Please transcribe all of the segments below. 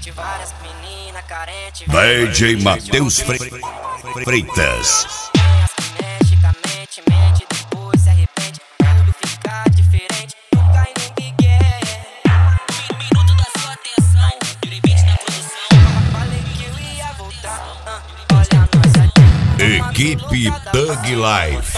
pente, várias menina carente. DJ Matheus Freitas. Tem as que mexe com a mente, mente, depois se arrepende. Tudo fica diferente, não cai no migué. Minuto da sua atenção, Yuri Beat na produção. Falei que eu ia voltar, olha nós aqui. Equipe Thug Life.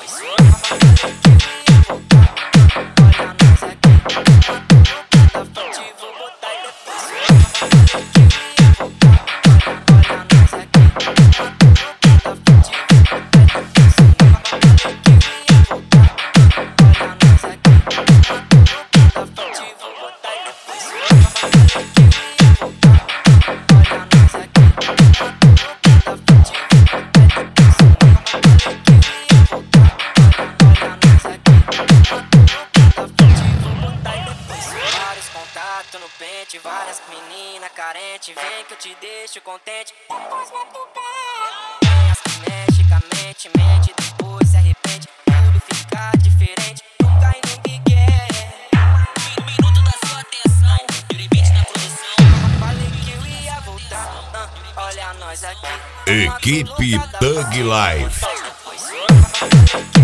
No pente, várias menina carente. Vem que eu te deixo contente. Depois vai pro pé. Tem as que mexe com a mente, mente, depois se arrepende. Tudo fica diferente, não cai no migué. Minuto da sua atenção, Yuri Beat na produção. Falei que eu ia voltar, olha nós aqui. Equipe Thug Life.